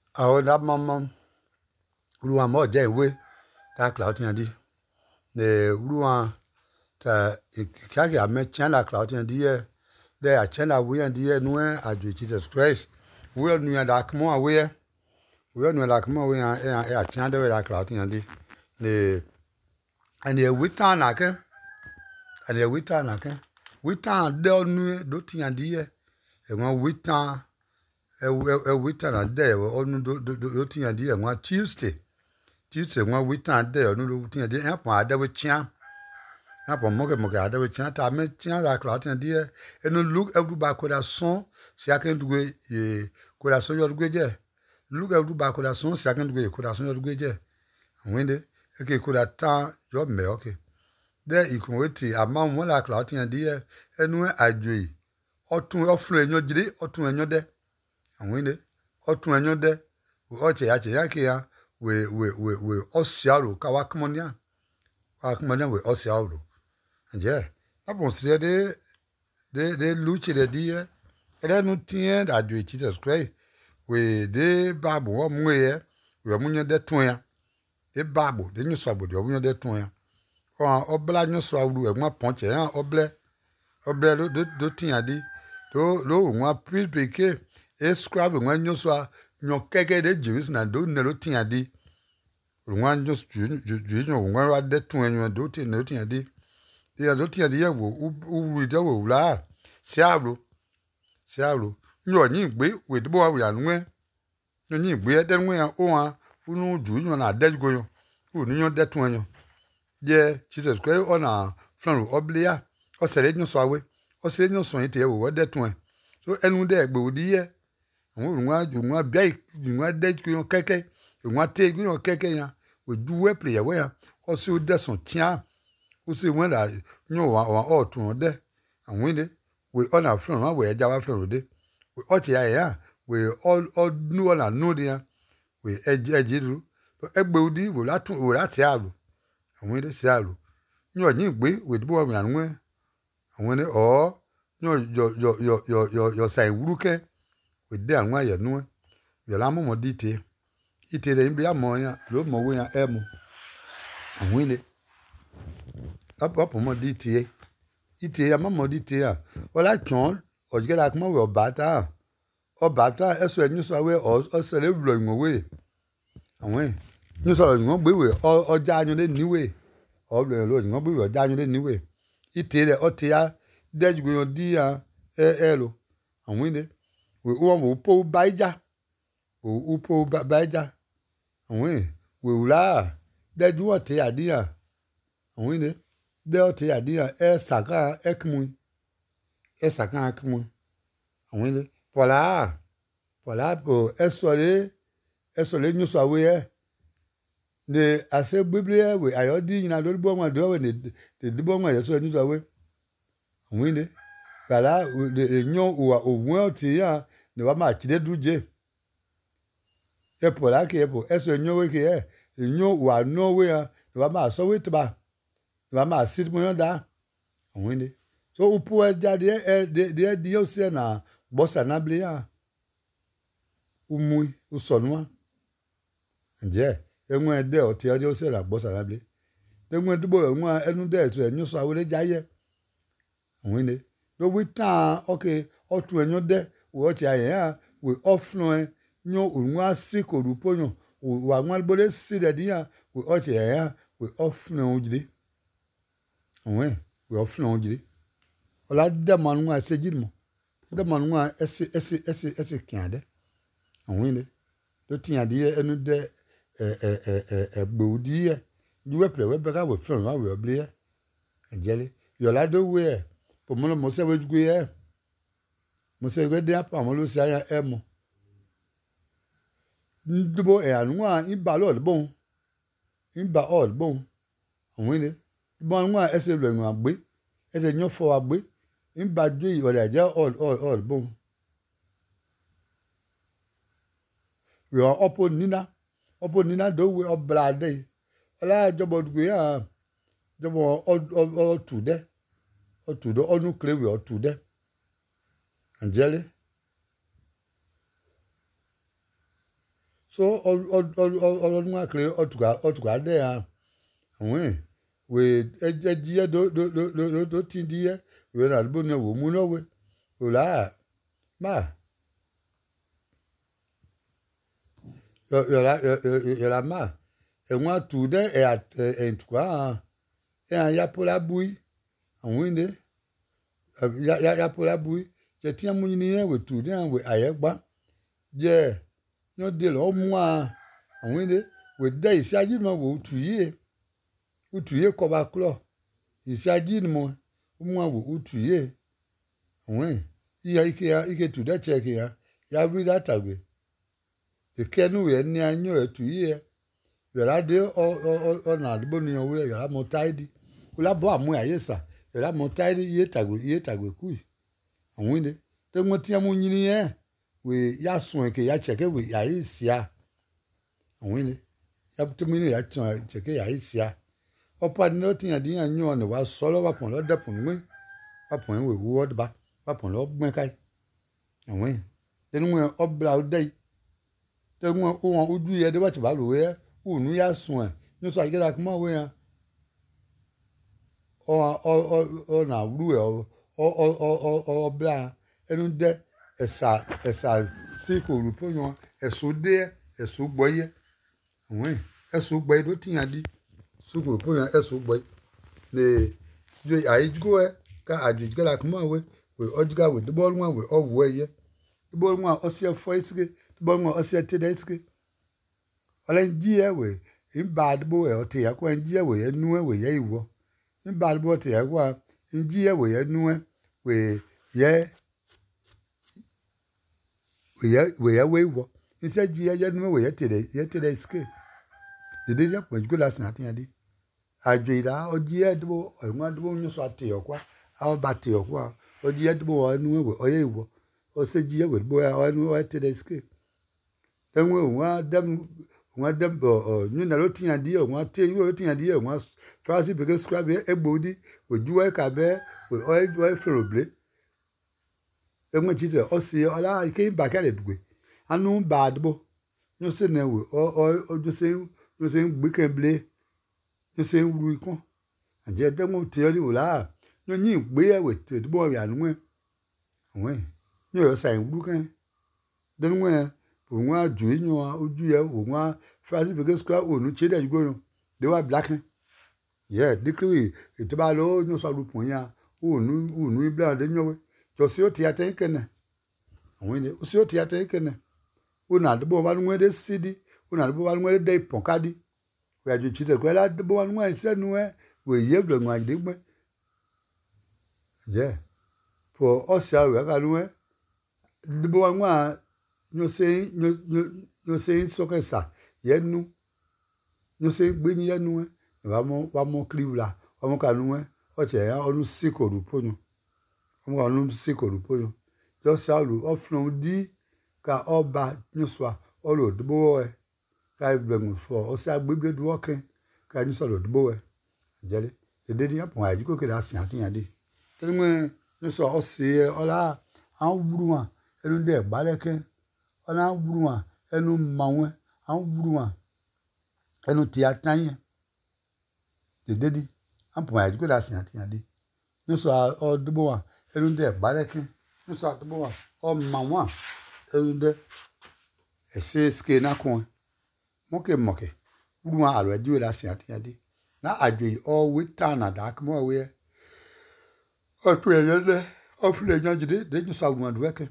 Our that mama, Ruan more day way, that cloud in the Ruan, the Kaka met China cloud in the year. There are China we and the year, no, I do Jesus Christ. We are near that more aware. We are near like more we are China with that cloud in the and the Witan Ake, and the Witan Ake. Witan, they'll know, doting and the year, and one Witan. A weekend a day or no looking at the one Tuesday 1 weekend day or no looking at the apple I never champ apple moga I never chant I met chant like clout and dear and no look everybody could have song second way could have saw your good look everybody could have song second way could have saw your good and when they okay could have town your me okay there you can wait till a man one like clout and dear and when I do or two of friend your day or two and your day. And when they otun enyo de oche yake ya we osiaro ka wakmonia we osiaro nje abon se de luchi de die ele nu tien da du Jesus Christ we de bible wo mu ye we munye de tun ya e bible de nyu so abodi wo munye de tun ya o obla nyu so awru e gwa ponche ya oble do tien di do nwa priest escribe when you saw no keke de Jews na do ne rotin adi run just you when wa de tun enyo do tin no tin adi e do tin adi ye wo u de wo la siabro nyo yin gbe we de bo wa anu e nyo yin gbe de nwe ya o han unu ju nyo na de go yo o ni nyo de tun enyo je Jesus Christ ona flan oblia o sere nyo so awe o sere nyo so yin te wo de tun so enu de gbe odi ye nwa bia nwa de ku keke nwa te ku keke ya we du we play we ya o si o de son tia o si won la nyo wa o tun de awin de we on our front we ja wa front de we o ti ya we all nu na no de ya we ejiru egbe odi we la tun we la ti alu awin de si alu nyo yin gbe we du wa anu awin de o nyo yo sai wuruke we de anwa ya nu yo la mo dite ite de mbia mo ya lo mo we ya emu anwile apo mo dite ite ya mo dite ya o la chon o je la mo we obata eso enyu so we o se le vlo nwo we anwe nyu so nwo gbe we o ja anyu le niwe o lo nwo gbe we o ja anyu le niwe ite le o ti ya de ju yo di ya lo anwile we wo po baija upo baija awin we ula de ju o te adia awin ne de o te adia saka ekmu awin ne pola po esole nyu so we de ase biblia we ayodi na do bo won do we de bo won so nyu so we awin ne kala de nyo o o ti ya ne wa ma chide duje epo la ke epo eso nyo we ke nyo wa no we ya wa ma so we tba wa ma sit mo da awin de so upu ja de o se na bossa na bli ya umui usonwa nje enwe de o ti o se la bossa na bli de nwe dubo enwa enu de so enyo so awere jaye awin de do we tan okay o tu enyo de we o ti aye ya we offloin nyo unwa si koruponyo wa nwa bole si de dia we o ti ya we offloin ojide we offloin ojide ola de manu a sejimo de manu a ese kiade awin le do tin ade enu de gbodi e juwe ple we be ka we friend wa we obli e njele yo la do we po mo se we juwe e mo se we de apa mo lo si aya emo ndbo e anwa iba lord bon iba all bon awin le bon anwa ese lo nwa gbe ese nyo fo agbe iba ju ore ja all bon we are opo nina do we oblade ola jobo duwe ya jobo o tude onu kle we o tude angele so ọdún akéré ọtùkà dẹ ya àwọn wè ẹjíyẹ do tí di yẹ wè nà àdúgbò ní wò mú náà wè òlà má yọ̀là má ẹ̀wọ̀n àtù dẹ ẹ̀ǹtùkà hàn yapola bui àwọn ìdè yapola bui yẹ tí wọ́n mú yín ní yẹn wè tù dẹ hàn wè àyẹ̀ gbá yẹ yọ de lọ mú àwọn ìdè wè dẹ ìṣáájú náà wò utu yie kọba klọ ìṣáájú ni mo mú àwò utu yie àwọn ike tù dẹ kyẹ kìí ya rí dàtàgbé ìkẹnu yẹ ní anyọ ẹtù yie yọ̀rá dé ọ̀nà àdúgbò nìyẹn wò yọ̀rá mọ táìdì wòlá bọ́ àmú àyè sà yọ̀rá mọ táìdì yie tàgbé kú yìí àwọn ìdè tẹ́ wọ́n tiẹ̀ mú yín yẹn wè ya sùn ẹ̀kẹ́ ya kyẹ̀kẹ́ wè yà yìí sìá àwọn ìdè ya tẹ́ mú yín ya sùn kyẹ̀kẹ́ yà yìí sìá ọ̀pọ̀ àdínlọ́ tí yàn díyàn yún ọ̀nà wà sọ́lọ́ wà pọ̀n lọ́ dẹ̀pọ̀n wé wà pọ̀n wè wú ọ̀dùbá wà pọ̀n lọ́ gbẹ́ káyì àwọn ìdè tẹ́nu wọn ọ̀bìlà ọ̀dẹ́ yìí tẹ́nu wọn ojú yẹ dẹ́ wà tìbá lò wẹ́ ònú yà sùn ẹ̀ ní sọ àyíkẹ́dà kí mọ̀ wé yẹn ọ̀nà àwùrú ẹ̀ ọ̀bìlà ẹnu dẹ́ ẹ̀sà sí kòrò tó yan ẹ̀sùn dé ẹ̀sùn gbọ́ yẹ àwọn ẹ̀sùn gbọ́ yẹ tó tìyàn dí sukuru po yan ẹ̀sùn gbọ́ yẹ lè àyíjú ẹ ká àjòjì kẹ́dà kí mọ̀ wé ọjọ́ wé dúbọ́ọ̀lù wọn wé ọ̀wọ́ ẹ̀yẹ dúbọ́ọ̀lù wọn ọ̀sẹ̀ fọ́ ẹ̀sìkè dúbọ́ọ̀lù wọn ọ̀sẹ̀ tẹ̀dẹ̀ ẹ̀sìkè ọlẹ́yìn jí ẹ̀ wé ìbá àdúgbò ẹ̀ ọ̀tẹ̀ yẹ kó ẹ̀ ń jí ẹ̀ wé yẹ nú ẹ̀ wé yẹ ìwọ ìbá àdúgbò ọ̀tẹ̀ yẹ kó ẹ̀ ń jí ẹ̀ wé yẹ nú ẹ̀ wé yẹ wé ìwọ iṣẹ́ jí ẹ̀ yẹ nú ẹ̀ wé yẹ tẹ̀dẹ̀ ẹ̀sìkè dèdè yẹ pọ̀ jùlọ àti nàtìyàn dé àjò ìdá ọjí ẹ̀ dúbò ẹ̀wọ̀n àdúgbò ń sọ àtẹ̀yọ̀ kó àwọn bá tẹ̀yọ̀ kó ọjí ẹ̀ dúbò ọ̀ nú ẹ̀ wé ọ̀yẹ́ ìwọ ọ̀sẹ̀ jí ẹ̀ wé dúbò ẹ̀ nú ẹ̀ tẹ̀dẹ̀ ẹ̀sìkè ẹ̀wọ̀n òun dẹ́m nyina ló tìyàn di òun tẹ ìwé ló tìyàn di òun fúrásì bèké sukura bẹ egbòdì òjú ẹ̀ kà bẹ́ ọ̀ fèrè òblé ẹ̀wọ̀n tí sẹ ọ̀sẹ̀ ọ̀là kéyìn bàkẹ́ rẹ̀ dùgbẹ́ anú bá àdúgbò yóò sẹ̀ nà wò yóò sẹ̀ ń gbé kẹ́ńblé yóò sẹ̀ ń wú ikú àjẹ́ dẹ́mọ̀ tẹ̀yọ́ ní wòlá yóò yín gbé ẹ̀wẹ̀ tó ìdúbọ̀ rẹ̀ ànú ẹ̀ àwọn yóò yọ sàyìn wúlú kẹ́ dẹ́nu ẹ̀ òun àjò yíyan ojú yẹ òun á fúrásì bèké sukura òun tí dẹ̀ yúgbó yàn dé wà blákẹ́ yẹ díkìrì ìtọ́ba ló yàn sọ̀rọ̀ pọ̀ yẹn òun ibùdó àdé yànwé jọ sí ó ti yàtọ̀ yín kẹ́nẹ̀ àwọn ènìyàn ó sí ó ti yàtọ̀ yín kẹ́nẹ̀ òun àdúgbò wọn bá ní wọ́n dé sídi òun àdúgbò wọn ní wọ́n dé ìpọ̀n káàdì òun àjò tí tẹ̀kọ́ ẹ̀ àdúgbò wọn ní wọ́n sẹ́nu ẹ̀ wọ́n èyí ẹ̀bùrọ̀ wọn àjèdè gbẹ́ yẹ fọ ọ̀sẹ̀ àrò ẹ̀ka ní wọ́n àdúgbò wọn ní wọ́n nyose sọkẹ sa yẹnu nyose gbẹni yẹnu ẹ wàmọ kiriwula wàmọ kanu ẹ ọtsẹ ya ọnu sikoru ponyo wàmọ kanu sikoru ponyo jọsi alu ọfúnà di ka ọba nyosua ọlọ òdìbò ẹ ká ìgbẹ̀mù fọ ọsẹ agbègbè du ọkẹ ká nyosua ọlọ òdìbò ẹ àjẹlẹ èdè ní apọ̀ àyíkó kéde àsìn àtìyàndé tẹnumẹ nyosua ọsẹ ọlá àwọn wúru wọn ẹnu dẹ gbalẹkẹ ọ̀nà wúru wọn ẹnu màwọn àwọn wúru wọn ẹnu tí a tán yẹn dèdè di àpò àyájú la sìn àti yàndé nísọ ọdúnbò wọn ẹnu dẹ gbalẹkẹ nísọ àdúgbò wọn ọmàwọn ẹnu dẹ ẹsẹ sike nàkó wọn mọkẹ wúru wọn àlọ ẹdíwò la sìn àti yàndé náà àjò yìí ọwé tàn àdá kọmọ ọwé ẹ ọtún ẹyẹ dẹ ọfúnlẹ ẹyẹ jìdé dẹ nísọ àgùnmọ àdúgbẹkẹ.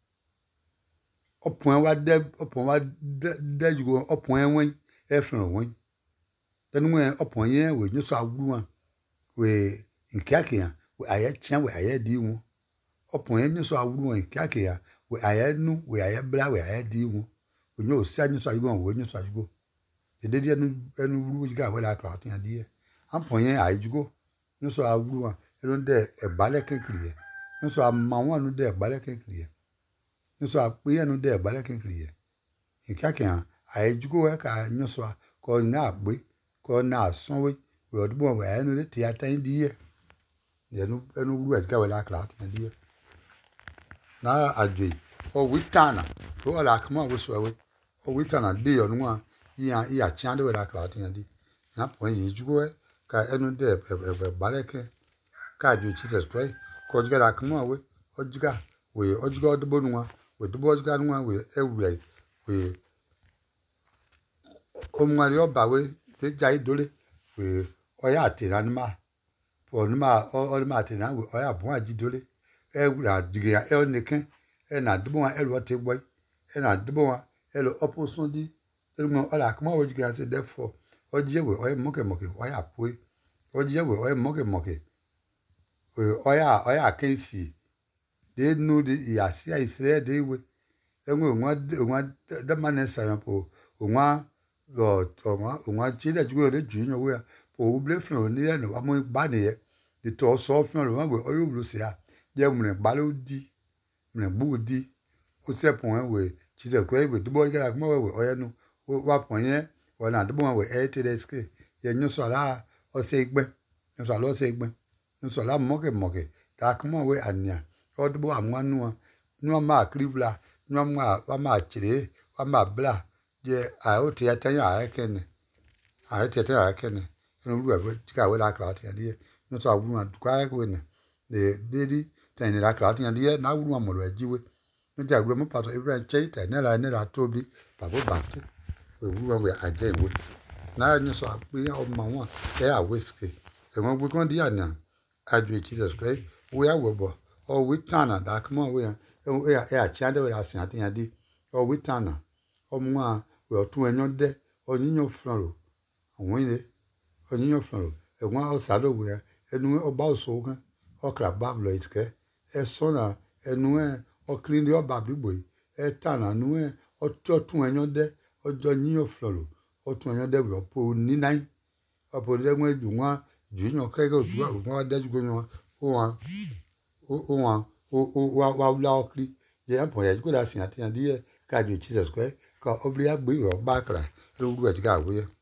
ọ̀pọ̀ wa dẹ́ jùlọ ọ̀pọ̀ ẹ̀ wọ́n ẹ̀ fìràn wọ́n tẹnu wọn ọ̀pọ̀ yẹn wò ní sọ awúrú wọn wò nkíákìá wò àyẹ̀ tiẹ́ wò àyẹ̀ dì wọn ọ̀pọ̀ yẹn ní sọ awúrú wọn nkíákìá wò àyẹ̀ nù wò àyẹ̀ bla wò àyẹ̀ dì wọn wò ní òsì ànyẹ sọ àyẹ̀wò wò ní sọ àyẹ̀wò èdèdí ẹnu wúrú yìí ká wọ́n dà kàrà tìǹà dì yẹ ọ̀pọ̀ yẹn àyẹ̀jùgò ní sọ awúrú wọn ẹnu dẹ ẹ̀gbálẹ̀ kékeré yẹ ní sọ àmàwọn ẹnu dẹ ẹ̀gbálẹ̀ kékeré yẹ nísọ àpéyẹ nu dẹ ẹgbàlẹ kékeré yẹ nkíákìá àyẹjúkọ ẹ ká nyọsọ kọ ní àgbé kọ ní àsánwé wẹ ọdúnbọ wẹ ẹnu lè tẹ atẹyìn di yẹ ẹnu wúlò ẹdíkà wẹlẹ àkàrà àtẹyìn di yẹ náà àjò yìí ọwé tànà tó wà láàkàmọ àwọn sọ ẹwé we tana de on one ya chande we la cloud yan di na point yi jugo ka enu de baleke ka ju Jesus Christ ko jiga la kuma we ojiga odbo nu wa we dubo ojiga nu wa we ewe we omwari oba we te jai dole we oya atira ni ma o ma atira we oya bun aji dole ewura diga e oniken e na dubo wa elu te boy e na dubo wa elu opportunity di elu ola kuma we jiga se therefore oje we oya moke oya poi oje we oya moke oya kensi de nu di ya si Israel de we enwe nwa de manesa yan po nwa chile jugo de junyo we po uble fun ni ene wa mo ba ni ye de to so fun lo we oyo blu se a je mun ba lo di mun bu di o se pon we chile kwe we dubo ga mo we oya nu wa pon yen wa na dubo we e te deske ye nyu so la o se igbe nyu so lo se igbe nyu so la moke ta kuma we ania o dubo amanu nu ma kribla nu ma wa ma chire wa ma bla je a o ti atan ya kene a ti atan ya kene no lu e ti ka we la cloud ya die no so awu na kwa we ne de di tan la cloud ya die na wu mo lo ejiwe no ja gbe mo pa so every che ta ne la tobi babo ba ti we wu we aje we na ni so ape o ma won e a whiskey e won gbe kon di ana adu Jesus Christ we a wo bo o we tana da come we e a chande we asin ati ya di o we tana o mu a we otun enyo de oyinyo fran awon ile oyinyo fran e won o salo we enu o ba oso kan o kra ba lo iske e so na enu o clean the oba bigbo e tana nu o tun enyo de ojo yinyo fran o tun enyo de we po ni nine o po de won ju won ju yan ke go ju won de ju go won wa la okri je an po ya ju da sin ati an die ka ju Jesus Christ ka obri agbe yo ba kra lu ru e ti ka we